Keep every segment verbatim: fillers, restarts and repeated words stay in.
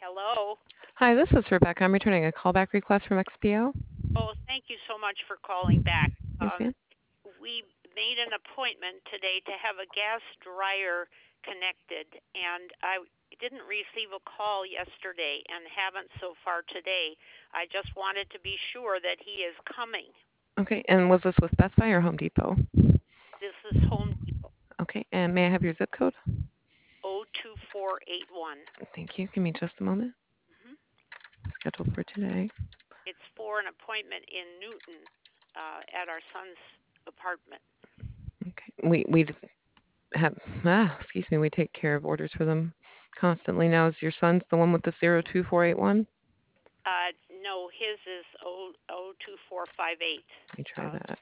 Hello. Hi, this is Rebecca. I'm returning a callback request from X P O. Oh, thank you so much for calling back. Yes, Um, ma'am. we made an appointment today to have a gas dryer connected, and I didn't receive a call yesterday and haven't so far today. I just wanted to be sure that he is coming. Okay, and was this with Best Buy or Home Depot? This is Home Depot. Okay, and may I have your zip code? oh two four eight one. Thank you. Give me just a moment. Mm-hmm. Scheduled for today. It's for an appointment in Newton uh, at our son's apartment. Okay, we we have ah, excuse me. We take care of orders for them constantly. Now, is your son's the one with the zero two four eight one? Uh, no, his is oh oh two four five eight. Let me try Uh, that.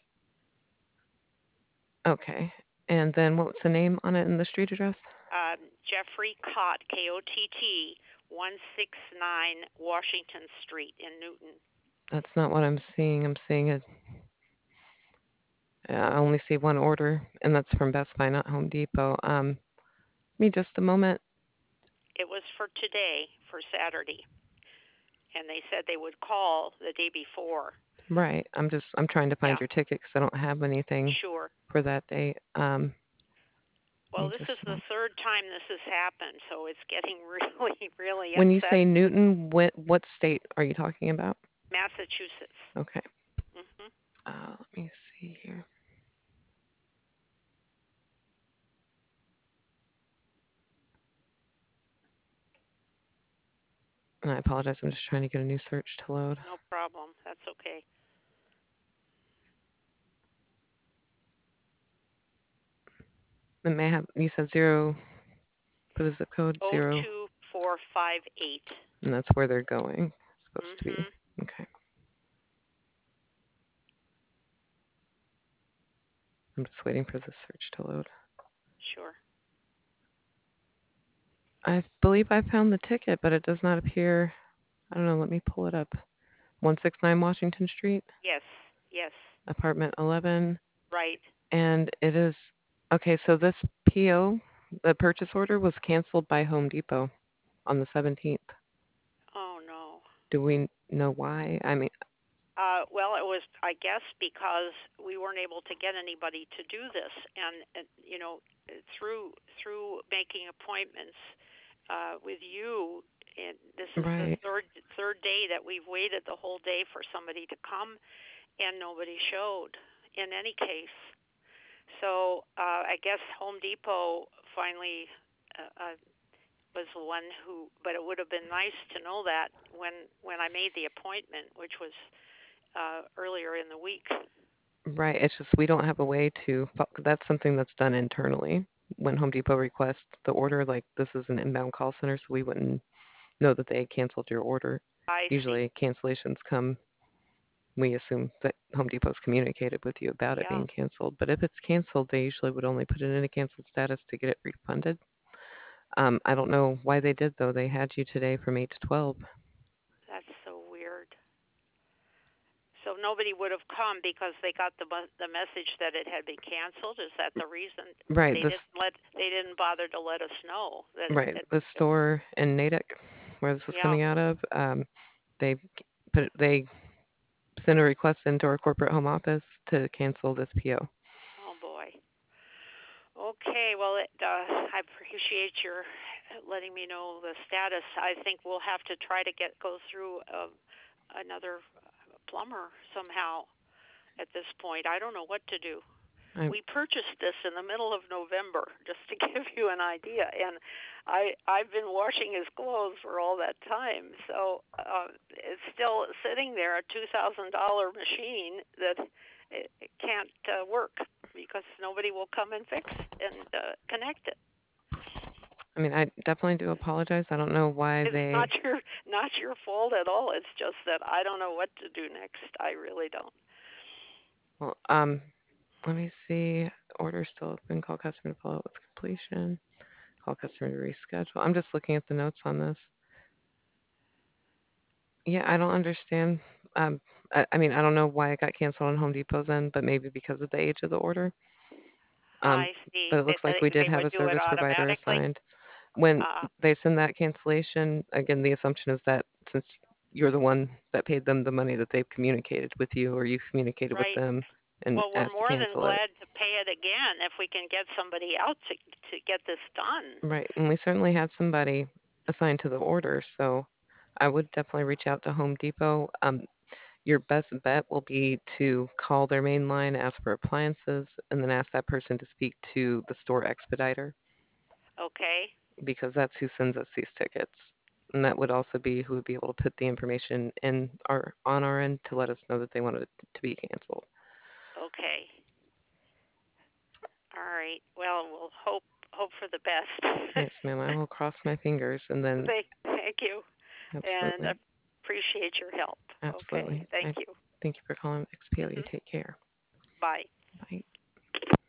Okay, and then what's the name on it and the street address? um, Jeffrey Cott, K O T T, one sixty-nine Washington Street in Newton. That's not what I'm seeing. I'm seeing it. I only see one order, and that's from Best Buy, not Home Depot. Um, give me just a moment. It was for today, for Saturday, and they said they would call the day before. Right. I'm just I'm trying to find Yeah, your ticket because I don't have anything sure. for that date. Um, give Well, me this is just a the moment. third time this has happened, so it's getting really, really When you say upsetting. Newton, what what state are you talking about? Massachusetts. Okay. Hmm. Uh, let me see here. And I apologize. I'm just trying to get a new search to load. No problem. That's okay. It may have you said zero for the zip code Oh zero, two four five eight. and that's where they're going. Supposed to be. Mhm. Okay. I'm just waiting for the search to load. Sure. I believe I found the ticket, but it does not appear. I don't know. Let me pull it up. one sixty-nine Washington Street, Yes. Yes. apartment eleven. Right. And it is okay, so this P O, the purchase order was canceled by Home Depot on the seventeenth. Oh no. Do we know why? I mean, Uh, well, it was, I guess, because we weren't able to get anybody to do this, and, and you know, through through making appointments uh, with you, and this is the right, third third day that we've waited the whole day for somebody to come, and nobody showed. In any case, so uh, I guess Home Depot finally uh, uh, was the one who, but it would have been nice to know that when when I made the appointment, which was uh, earlier in the week. right. It's just we don't have a way to, that's something that's done internally. When Home Depot requests the order, like this is an inbound call center, so we wouldn't know that they canceled your order. I see. Usually cancellations come, we assume that Home Depot's communicated with you about it Yeah, being canceled. But if it's canceled, they usually would only put it in a canceled status to get it refunded. Um, I don't know why they did though. They had you today from eight to twelve. that's so weird. So nobody would have come because they got the the message that it had been canceled. Is that the reason Right, they didn't this let they didn't bother to let us know that right, it? the store in Natick where this was Yeah. coming out of, um, they put they sent a request into our corporate home office to cancel this P O. Oh boy. Okay. Well, it, uh, I appreciate your letting me know the status. I think we'll have to try to get go through uh, another plumber somehow at this point. I don't know what to do. I, We purchased this in the middle of November, just to give you an idea, and I I've been washing his clothes for all that time, so uh, it's still sitting there, a two thousand dollar machine that it, it can't uh, work because nobody will come and fix and uh, connect it. I mean, I definitely do apologize. I don't know why It's not they. your not your fault at all. It's just that I don't know what to do next. I really don't. Well, um, let me see. Order still open. Call customer to follow up with completion. Call customer to reschedule. I'm just looking at the notes on this. Yeah, I don't understand. Um, I, I mean, I don't know why it got canceled on Home Depot's end, but maybe because of the age of the order. Um, I see. but it They looks like we did they have would a do it service provider automatically. assigned. When Uh, they send that cancellation, again, the assumption is that since you're the one that paid them the money that they've communicated with you or you communicated with right. them and Well, we're asked to more than cancel it. glad to pay it again if we can get somebody out to to get this done. Right. And we certainly have somebody assigned to the order, so I would definitely reach out to Home Depot. Um, your best bet will be to call their main line, ask for appliances, and then ask that person to speak to the store expediter Okay. because that's who sends us these tickets. And that would also be who would be able to put the information in our on our end to let us know that they wanted it to be canceled. Okay. All right. Well, we'll hope hope for the best. Yes, ma'am. I will cross my fingers and then thank, thank you, and I absolutely, appreciate your help. Okay. absolutely. Thank I you. thank you for calling X P O. You Hmm. take care. Bye. Bye.